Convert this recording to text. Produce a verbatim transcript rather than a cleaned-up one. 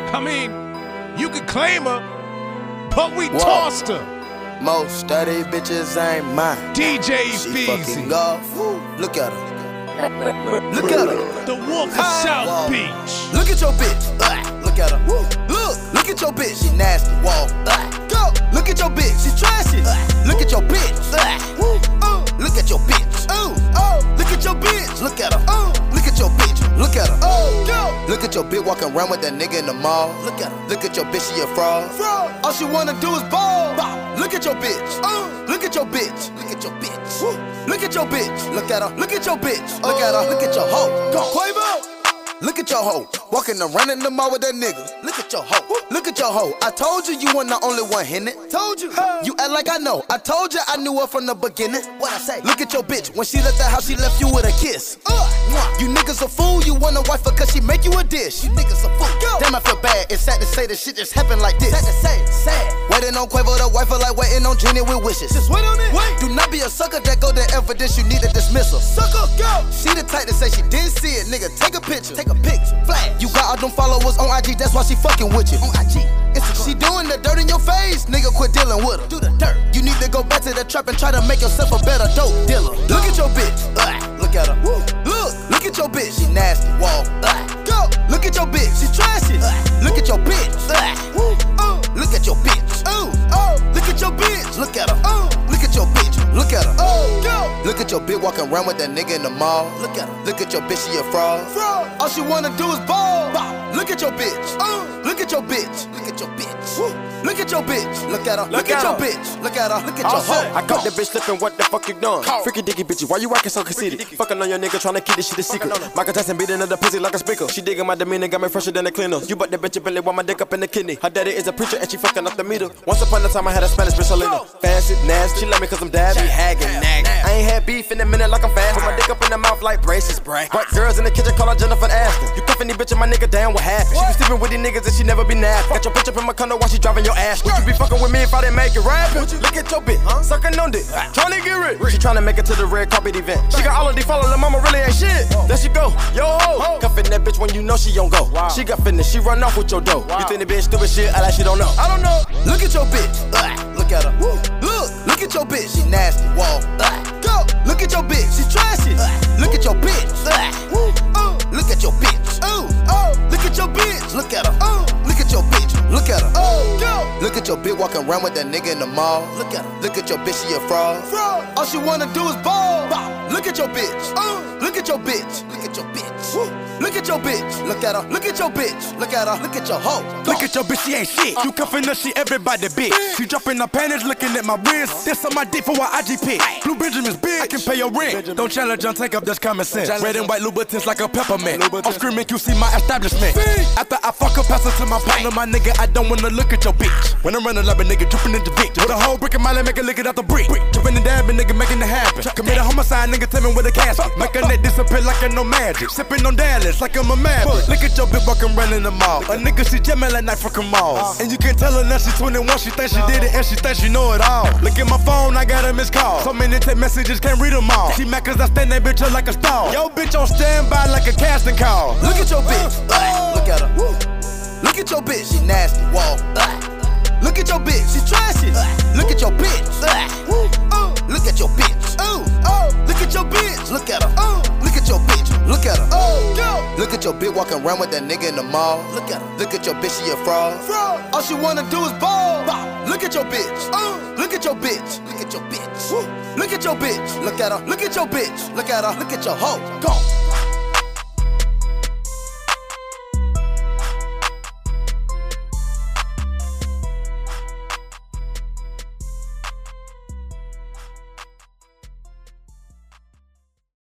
I mean, you could claim her, but we Whoa. tossed her. Most study bitches ain't mine. D J She Feezy. fucking golf. Look at her. Look at her. The Wolf of ah, South whoa. Beach. Look at your bitch. Uh, look at her. Woo. Look. Look at your bitch. She nasty. Whoa. Uh, go. Look at your bitch. She trashy. Uh, look at your bitch. Uh, uh, look at your bitch. Ooh. Oh. Look at your bitch. Look at her. Uh, look at your bitch. Look at her. Oh. Go. Look at your bitch walking around with that nigga in the mall. Look at her. Look at your bitch. She a fraud. Fraud. All she wanna do is ball. Ball. Look at your bitch. Uh, look at your bitch. Look at your bitch. Woo. Look at your bitch. Look at her. Look at your bitch. Look at her. Look at your hoe. Go. Quavo. Look at your hoe. Walking around in the mall with that nigga. Look at your hoe. Look at your hoe. I told you you weren't the only one in it. Told you. You act like I know. I told you I knew her from the beginning. What I say? Look at your bitch. When she left the house, she left you with a kiss. Uh, you niggas a fool. You want a wife her cause she make you a dish. You niggas a fool. Go. Damn, I feel bad. It's sad to say that shit just happened like this. Sad to say. Sad. Waiting on Quavo, the wife like waiting on Genie with wishes. Just wait on it. Wait. Do not be a sucker that go to evidence. You need a dismissal. Sucker, go. She the type to say she didn't see it. Nigga, take a picture. Take a picture. Flash. You got all them followers on I G. That's why she fucking with you. On I G. She doing the dirt in your face, nigga, quit dealing with her. Do the dirt. You need to go back to the trap and try to make yourself a better dope dealer. Look at your bitch. Uh, look at her. Woo. Look. Look at your bitch. She nasty. Whoa. Uh, go. Look at your bitch. She trashy. Uh, look at your bitch. Uh, woo. Uh, look at your bitch. Ooh. Oh. Look at your bitch. Look at her. Oh. Look at your bitch. Look at her. Oh. Go. Look at your bitch walking around with that nigga in the mall. Look at her. Look at your bitch. She a fraud. Fraud. All she wanna do is ball. ball. Look at your bitch. Uh, look at your bitch. Look at your bitch. Woo. Look at your bitch. Look at her. Look, Look at, at your bitch. Look at her. Look at All your hoe. I caught that bitch slipping. What the fuck you doing? Freaky dicky bitches. Why you acting so conceited? Fucking on your nigga trying to keep this shit a secret. Michael Jackson beating up the pussy like a speaker. She digging my demeanor, got me fresher than a cleaner. You but that bitch belly want my dick up in the kidney. Her daddy is a preacher and she fucking up the meter. Once upon a time I had a Spanish bitch Selena. Fancy, nasty. She love me cause I'm dad. She hagging, nagging. I ain't had beef in a minute like I'm fast. Put my dick up in the mouth like braces, brack. But girls in the kitchen call her Jennifer Aston. You cuffing these bitches, my nigga down, what happened? She be sleeping with these niggas and she never be napped. Got your bitch up in my condo while she driving your ass. Would you be fucking with me if I didn't make it rapping? Look at your bitch, huh? Sucking on dick, trying to get rich. She trying to make it to the red carpet event. She got all of these followers, the mama really ain't shit. There she go, yo ho. Cuffing that bitch when you know she don't go. Wow. She got fitness, she run off with your dough. Wow. You think the bitch stupid shit, I like she don't know. I don't know. Look at your bitch, uh, look at her. Woo. Look, look at your bitch, she nasty. Whoa, uh, go. Look at your bitch, she trashy. Uh, look at your bitch, uh, woo. Uh, look at your bitch. Ooh, oh, look at your bitch. Look at her. Uh, look at your bitch. Look at her. Oh, go. Look at your bitch walking around with that nigga in the mall. Look at her. Look at your bitch, she a fraud. Fraud. All she wanna do is ball. ball. Look at your bitch. Uh, look at your bitch. Look at your bitch. Woo. Look at your bitch. Look at her. Look at your bitch. Look at her. Look at your hoe. Go. Look at your bitch, she ain't shit. You cuffin' her, she everybody bitch. She dropping her panties, looking at my wrist. This on my dick for what I G pick. Blue Benjamin's big. I can pay your rent. Don't challenge on take up, that's common sense. Red and white Louboutins like a peppermint. I'm screaming, you see my establishment. After I fuck her, pass her to my partner, my nigga, I don't wanna look at your bitch. When I'm running like a nigga, dripping in the Vic. With a whole brick in my leg, make a lick it out the brick. Dripping and dabbing, nigga, making it happen. Commit a homicide, nigga, tell me where the cash. Make a neck disappear like I know magic. Sipping on Dallas like I'm a maverick. Look at your bitch walking around in the mall. A nigga, she jamming like night fucking malls. And you can tell her now she twenty-one, she thinks she did it and she thinks she know it all. Look at my phone, I got a missed call. So many text messages, can't read them all. She mad cause I stand that bitch up like a star. Yo, bitch on standby like a casting call. Look at your bitch. Uh, look at her. Woo. Look at your bitch, she nasty. Whoa. Uh, look at your bitch, she trashy. Uh, look at your bitch. Uh, woo. Uh, look at your bitch. Ooh. Oh. Look at your bitch. Look at her. Uh, look at your bitch. Look at her. Oh. Go. Look at your bitch walking around with that nigga in the mall. Look at her. Look at your bitch, she a fraud. Fraud. All she wanna do is ball. ball. Look at your bitch. Uh, look at your bitch. Look at your bitch. Woo. Look at your bitch. Look at her. Look at your bitch. Look at her. Look at your hoe. Go.